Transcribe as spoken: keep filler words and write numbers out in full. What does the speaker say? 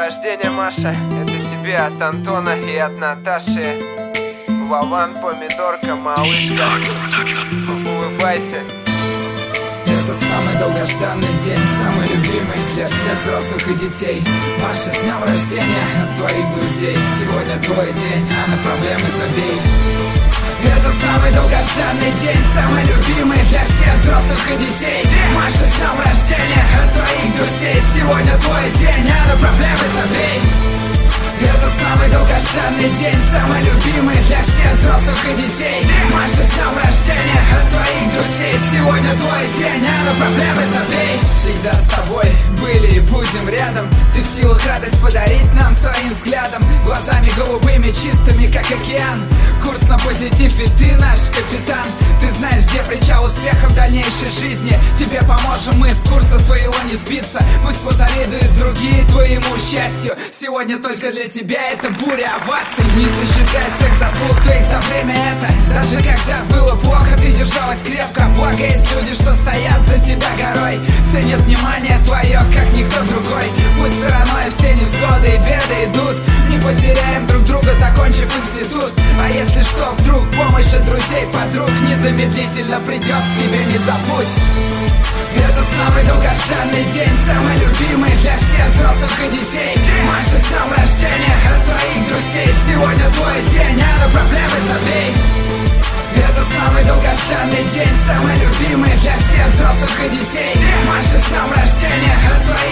рождения, Маша. Это тебе от Антона и от Наташи. Вован, помидорка, малышка. Улыбайся. Это самый долгожданный день, самый любимый для всех взрослых и детей. Маша, с днем рождения от твоих друзей. Сегодня твой день, а на проблемы забей. Это самый долгожданный день, самый любимый для всех взрослых и детей. Маша, с днем рождения от твоих друзей. Сегодня твой день, а на проблемы забей. Это самый долгожданный день, самый любимый для всех взрослых и детей. Маша, с днем рождения от твоих друзей. Сегодня твой день, а на проблемы забей. Всегда с тобой были и будем рядом. Ты в силах радость подарить нам своим взглядом. Глазами голубыми, чистыми, как океан. Курс на позитив, и ты наш капитан. Ты знаешь, где причал успеха в дальнейшей жизни. Тебе поможем мы с курса своего не сбиться. Пусть позавидуют другие твоему счастью. Сегодня только для тебя это буря оваций. Не сосчитать всех заслуг твоих за время это. Даже когда было плохо, ты держалась крепко. Благо есть люди, что стоят за тебя горой. Ценят внимание твое, как никто другой. Пусть стороной все невзгоды и беды идут. Не потеряем друг друга, закончив институт. А если что, вдруг помощь от друзей, подруг незамедлительно придет к тебе, не забудь. Это самый долгожданный день, самый любимый для всех взрослых и детей. Маша, с днем рождения от твоих друзей. Сегодня твой день, а на проблемы забей. Это самый долгожданный день, самый любимый для всех взрослых и детей. Маша, с днем рождения от твоих